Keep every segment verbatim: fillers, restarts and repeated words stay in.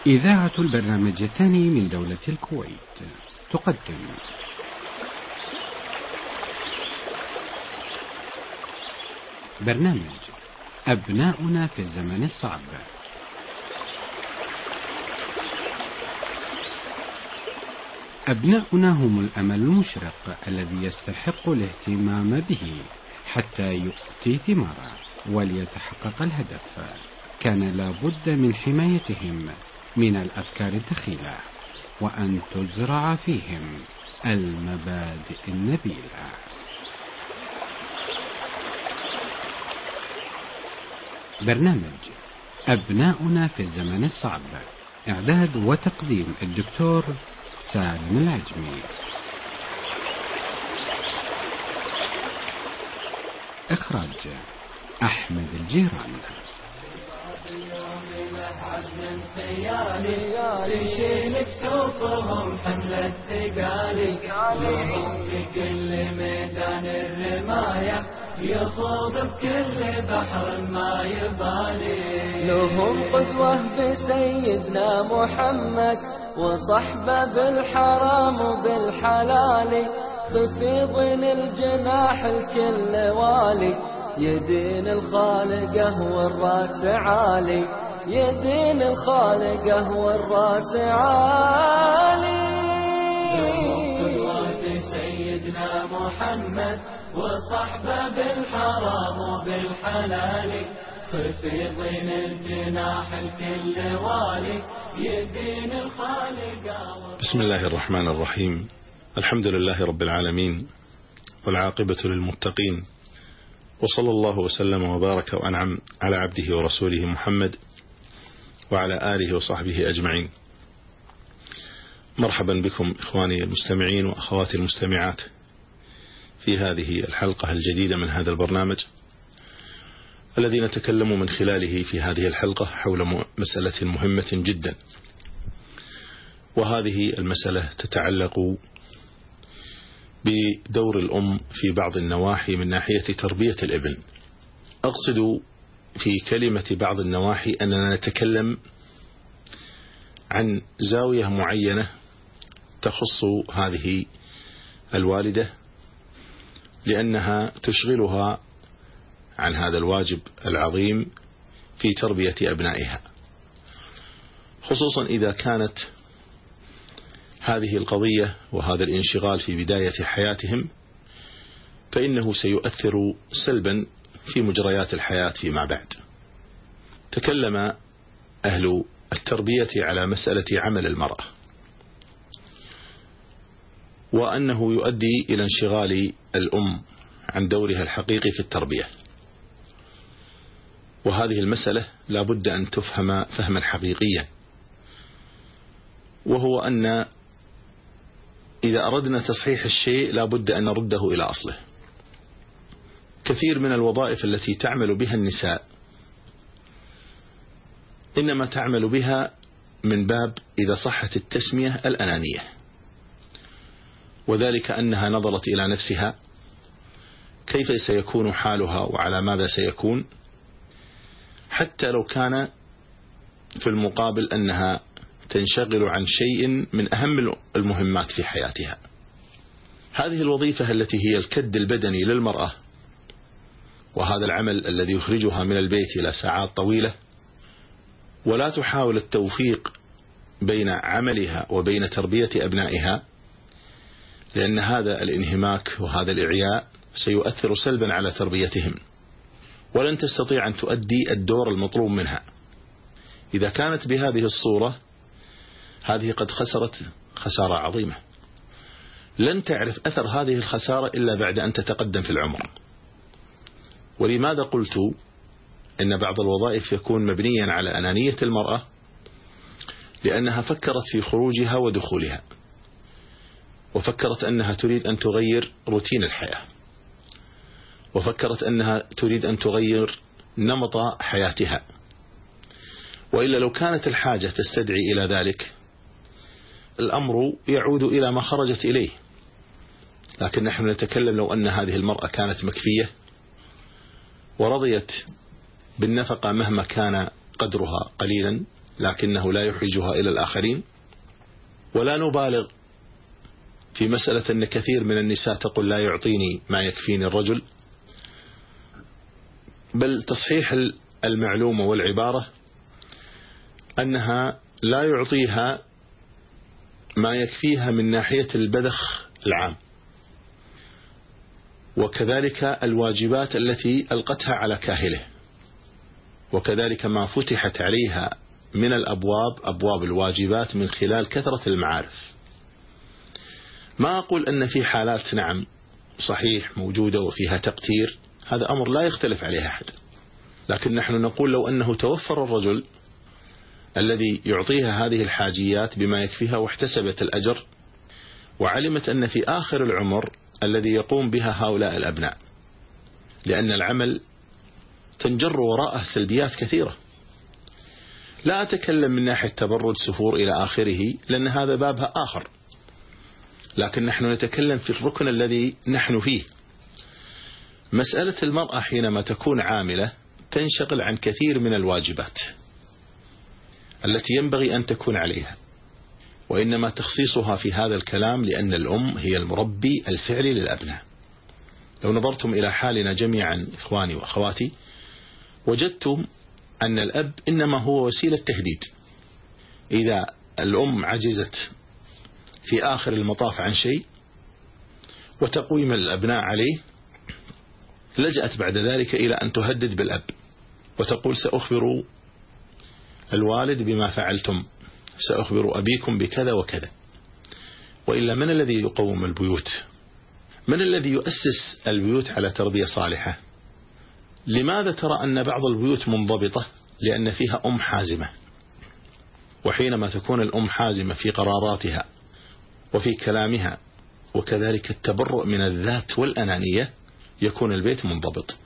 إذاعة البرنامج الثاني من دولة الكويت تقدم برنامج أبناؤنا في الزمن الصعب. أبناؤنا هم الأمل المشرق الذي يستحق الاهتمام به حتى يؤتي ثماره وليتحقق الهدف. كان لا بد من حمايتهم من الأفكار الدخيلة وأن تزرع فيهم المبادئ النبيلة. برنامج أبناؤنا في الزمن الصعب، إعداد وتقديم الدكتور سالم العجمي، إخراج أحمد الجيران. عزم خيالي تشيل كتوفهم حملة ثقالي، لهم في كل ميدان الرماية يخوض بكل بحر ما يبالي. لهم قدوة بسيدنا محمد وصحبه بالحرام وبالحلال، خفيض الجناح الكل والي، يدين الخالقه والراس عالي، يدين الخالقه والراس عالي. قدوة سيدنا محمد وصحبه بالحرام وبالحلال، خفيضين الجناح الكل والي، يدين الخالقه. بسم الله الرحمن الرحيم. الحمد لله رب العالمين، والعاقبة للمتقين، وصلى الله وسلم وبارك وأنعم على عبده ورسوله محمد وعلى آله وصحبه أجمعين. مرحبا بكم إخواني المستمعين وأخواتي المستمعات في هذه الحلقة الجديدة من هذا البرنامج الذي نتكلم من خلاله في هذه الحلقة حول مسألة مهمة جدا، وهذه المسألة تتعلق بدور الأم في بعض النواحي من ناحية تربية الابن. أقصد في كلمة بعض النواحي أننا نتكلم عن زاوية معينة تخص هذه الوالدة، لأنها تشغلها عن هذا الواجب العظيم في تربية أبنائها، خصوصا إذا كانت هذه القضية وهذا الانشغال في بداية حياتهم، فإنه سيؤثر سلبا في مجريات الحياة فيما بعد. تكلم أهل التربية على مسألة عمل المرأة، وأنه يؤدي إلى انشغال الأم عن دورها الحقيقي في التربية، وهذه المسألة لا بد أن تفهم فهما حقيقيا، وهو أن إذا أردنا تصحيح الشيء لا بد أن نرده إلى أصله. كثير من الوظائف التي تعمل بها النساء إنما تعمل بها من باب إذا صحت التسمية الأنانية، وذلك أنها نظرت إلى نفسها كيف سيكون حالها وعلى ماذا سيكون، حتى لو كان في المقابل أنها تنشغل عن شيء من أهم المهمات في حياتها. هذه الوظيفة التي هي الكد البدني للمرأة، وهذا العمل الذي يخرجها من البيت إلى ساعات طويلة، ولا تحاول التوفيق بين عملها وبين تربية أبنائها، لأن هذا الانهماك وهذا الإعياء سيؤثر سلبا على تربيتهم، ولن تستطيع أن تؤدي الدور المطلوب منها. إذا كانت بهذه الصورة، هذه قد خسرت خسارة عظيمة، لن تعرف أثر هذه الخسارة إلا بعد أن تتقدم في العمر. ولماذا قلت إن بعض الوظائف يكون مبنيا على أنانية المرأة؟ لأنها فكرت في خروجها ودخولها، وفكرت أنها تريد أن تغير روتين الحياة، وفكرت أنها تريد أن تغير نمط حياتها، وإلا لو كانت الحاجة تستدعي إلى ذلك الأمر يعود إلى ما خرجت إليه. لكن نحن نتكلم لو أن هذه المرأة كانت مكفية ورضيت بالنفقة مهما كان قدرها قليلا، لكنه لا يحوجها إلى الآخرين. ولا نبالغ في مسألة أن كثير من النساء تقول لا يعطيني ما يكفيني الرجل، بل تصحيح المعلومة والعبارة أنها لا يعطيها ما يكفيها من ناحية البذخ العام، وكذلك الواجبات التي ألقتها على كاهله، وكذلك ما فتحت عليها من الأبواب، أبواب الواجبات، من خلال كثرة المعارف. ما أقول أن في حالات نعم صحيح موجودة وفيها تقتير، هذا أمر لا يختلف عليه أحد، لكن نحن نقول لو أنه توفر الرجل الذي يعطيها هذه الحاجيات بما يكفيها واحتسبت الأجر، وعلمت أن في آخر العمر الذي يقوم بها هؤلاء الأبناء، لأن العمل تنجر وراءه سلبيات كثيرة. لا أتكلم من ناحية تبرج سفور إلى آخره لأن هذا بابها آخر، لكن نحن نتكلم في الركن الذي نحن فيه. مسألة المرأة حينما تكون عاملة تنشغل عن كثير من الواجبات التي ينبغي أن تكون عليها، وإنما تخصيصها في هذا الكلام لأن الأم هي المربي الفعلي للأبناء. لو نظرتم إلى حالنا جميعا إخواني وأخواتي وجدتم أن الأب إنما هو وسيلة تهديد. إذا الأم عجزت في آخر المطاف عن شيء وتقويم الأبناء عليه، لجأت بعد ذلك إلى أن تهدد بالأب وتقول سأخبر الوالد بما فعلتم، سأخبر أبيكم بكذا وكذا. وإلا من الذي يقوم البيوت؟ من الذي يؤسس البيوت على تربية صالحة؟ لماذا ترى أن بعض البيوت منضبطة؟ لأن فيها أم حازمة، وحينما تكون الأم حازمة في قراراتها وفي كلامها وكذلك التبرؤ من الذات والأنانية يكون البيت منضبط.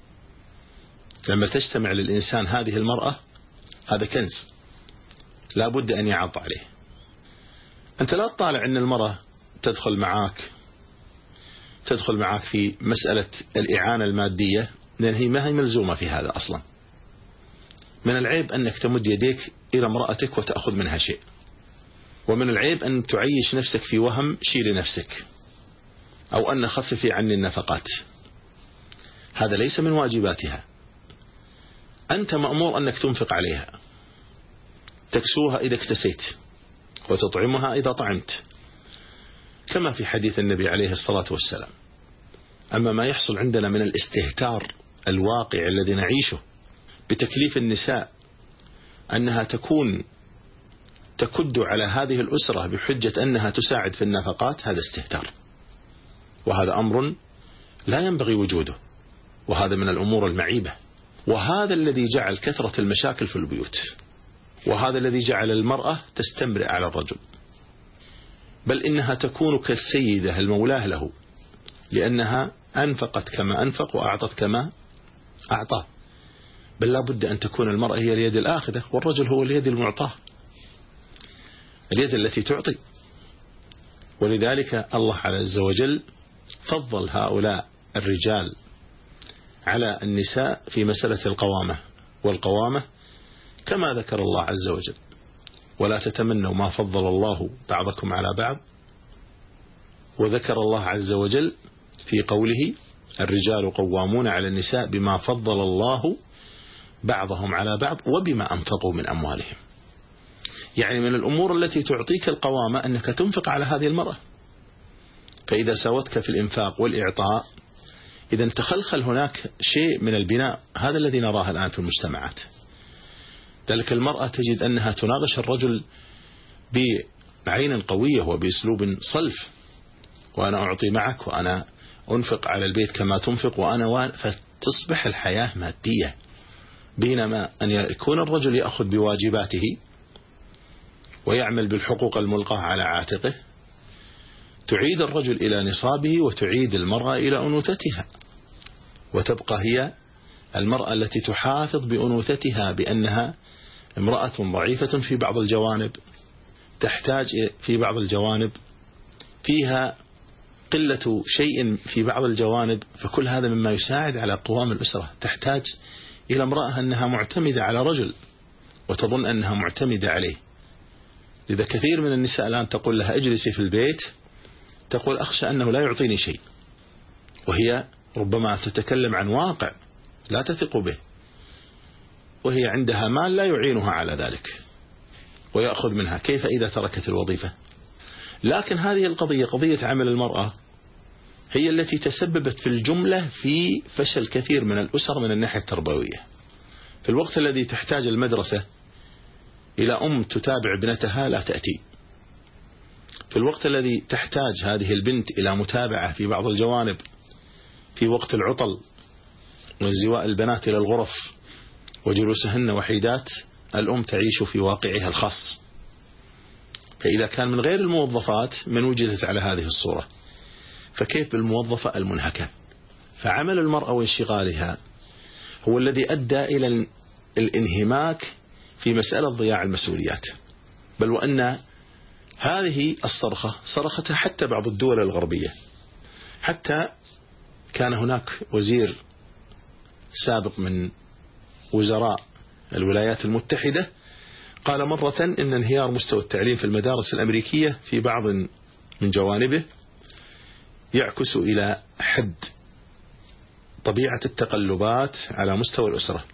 لما تجتمع للإنسان هذه المرأة هذا كنز لا بد أن يعض عليه. أنت لا تطالع أن المرأة تدخل معاك تدخل معاك في مسألة الإعانة المادية، لأن هي ما هي ملزومة في هذا أصلا. من العيب أنك تمد يديك إلى امرأتك وتأخذ منها شيء، ومن العيب أن تعيش نفسك في وهم شيل نفسك أو أن خففي عني النفقات. هذا ليس من واجباتها. أنت مأمور أنك تنفق عليها، تكسوها إذا اكتسيت وتطعمها إذا طعمت، كما في حديث النبي عليه الصلاة والسلام. أما ما يحصل عندنا من الاستهتار الواقع الذي نعيشه بتكليف النساء أنها تكون تكد على هذه الأسرة بحجة أنها تساعد في النفقات، هذا استهتار، وهذا أمر لا ينبغي وجوده، وهذا من الأمور المعيبة، وهذا الذي جعل كثرة المشاكل في البيوت، وهذا الذي جعل المرأة تستمرئ على الرجل، بل إنها تكون كالسيدة المولاه له، لأنها أنفقت كما أنفق وأعطت كما أعطى. بل لا بد أن تكون المرأة هي اليد الآخذة والرجل هو اليد المعطاة، اليد التي تعطي. ولذلك الله عز وجل فضل هؤلاء الرجال على النساء في مسألة القوامة، والقوامة كما ذكر الله عز وجل ولا تتمنوا ما فضل الله بعضكم على بعض. وذكر الله عز وجل في قوله الرجال قوامون على النساء بما فضل الله بعضهم على بعض وبما أنفقوا من أموالهم. يعني من الأمور التي تعطيك القوامة أنك تنفق على هذه المرأة، فإذا ساوتك في الإنفاق والإعطاء إذا تخلخل هناك شيء من البناء. هذا الذي نراه الآن في المجتمعات. ذلك المرأة تجد أنها تناقش الرجل بعين قوية وبأسلوب صلف، وأنا أعطي معك وأنا أنفق على البيت كما تنفق وأنا وان، فتصبح الحياة مادية، بينما أن يكون الرجل يأخذ بواجباته ويعمل بالحقوق الملقاة على عاتقه، تعيد الرجل إلى نصابه وتعيد المرأة إلى أنوثتها، وتبقى هي المرأة التي تحافظ بأنوثتها بأنها امرأة ضعيفة في بعض الجوانب، تحتاج في بعض الجوانب، فيها قلة شيء في بعض الجوانب، فكل هذا مما يساعد على قوام الأسرة. تحتاج إلى امرأة أنها معتمدة على رجل وتظن أنها معتمدة عليه. لذا كثير من النساء الآن تقول لها اجلسي في البيت، تقول أخشى أنه لا يعطيني شيء، وهي ربما تتكلم عن واقع لا تثق به، وهي عندها مال لا يعينها على ذلك ويأخذ منها. كيف إذا تركت الوظيفة؟ لكن هذه القضية، قضية عمل المرأة، هي التي تسببت في الجملة في فشل كثير من الأسر من الناحية التربوية. في الوقت الذي تحتاج المدرسة إلى أم تتابع ابنتها لا تأتي، في الوقت الذي تحتاج هذه البنت إلى متابعة في بعض الجوانب في وقت العطل وانزواء البنات إلى الغرف وجلوسهن وحيدات، الأم تعيش في واقعها الخاص. فإذا كان من غير الموظفات من وجدت على هذه الصورة، فكيف بالموظفة المنهكة؟ فعمل المرأة وانشغالها هو الذي أدى إلى الانهماك في مسألة ضياع المسؤوليات. بل وأن هذه الصرخة صرختها حتى بعض الدول الغربية. حتى كان هناك وزير سابق من وزراء الولايات المتحدة قال مرة إن انهيار مستوى التعليم في المدارس الأمريكية في بعض من جوانبه يعكس إلى حد طبيعة التقلبات على مستوى الأسرة.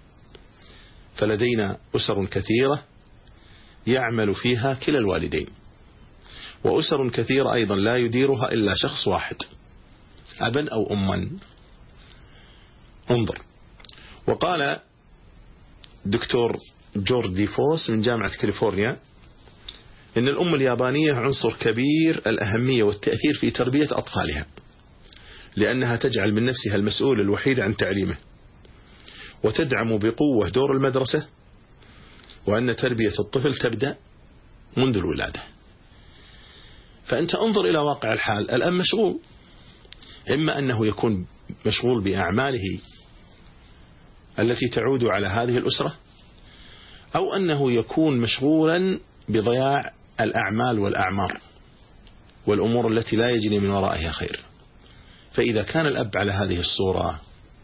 فلدينا أسر كثيرة يعمل فيها كلا الوالدين، وأسر كثيرة أيضا لا يديرها إلا شخص واحد، أبا أو أما. انظر، وقال دكتور جورج ديفوس من جامعة كاليفورنيا إن الأم اليابانية عنصر كبير الأهمية والتأثير في تربية أطفالها، لأنها تجعل من نفسها المسؤول الوحيد عن تعليمه، وتدعم بقوة دور المدرسة، وأن تربية الطفل تبدأ منذ الولادة. فأنت انظر إلى واقع الحال، الآن مشغول، إما أنه يكون مشغول بأعماله التي تعود على هذه الأسرة، أو أنه يكون مشغولا بضياع الأعمال والأعمار والأمور التي لا يجري من ورائها خير. فإذا كان الأب على هذه الصورة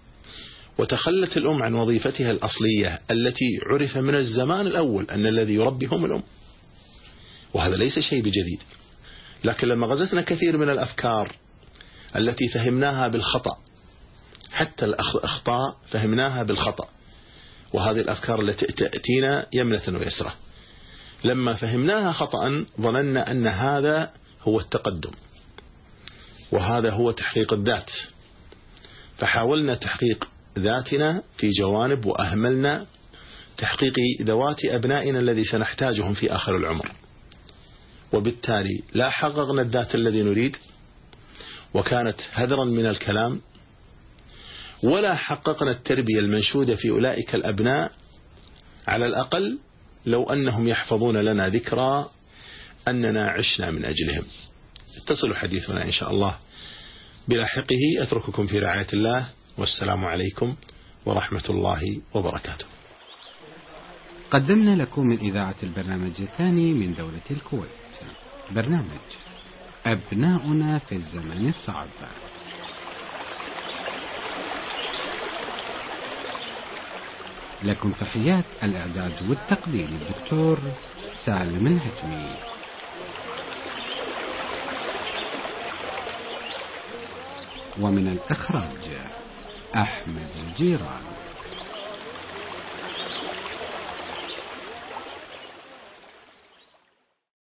وتخلت الأم عن وظيفتها الأصلية التي عرف من الزمان الأول أن الذي يربي هم الأم، وهذا ليس شيء بجديد، لكن لما غزتنا كثير من الأفكار التي فهمناها بالخطأ، حتى الأخطاء فهمناها بالخطأ، وهذه الأفكار التي تأتينا يمنة ويسرة، لما فهمناها خطأ ظننا أن هذا هو التقدم وهذا هو تحقيق الذات، فحاولنا تحقيق ذاتنا في جوانب وأهملنا تحقيق ذوات أبنائنا الذي سنحتاجهم في آخر العمر، وبالتالي لا حققنا الذات الذي نريد، وكانت هذرا من الكلام، ولا حققنا التربية المنشودة في أولئك الأبناء، على الأقل لو أنهم يحفظون لنا ذكرى أننا عشنا من أجلهم. اتصلوا حديثنا إن شاء الله بلاحقه. أترككم في رعاية الله، والسلام عليكم ورحمة الله وبركاته. قدمنا لكم من إذاعة البرنامج الثاني من دولة الكويت، برنامج أبناؤنا في الزمن الصعب. لكم تحيات الإعداد والتقديم الدكتور سالم الهتمي. ومن الإخراج أحمد الجيران.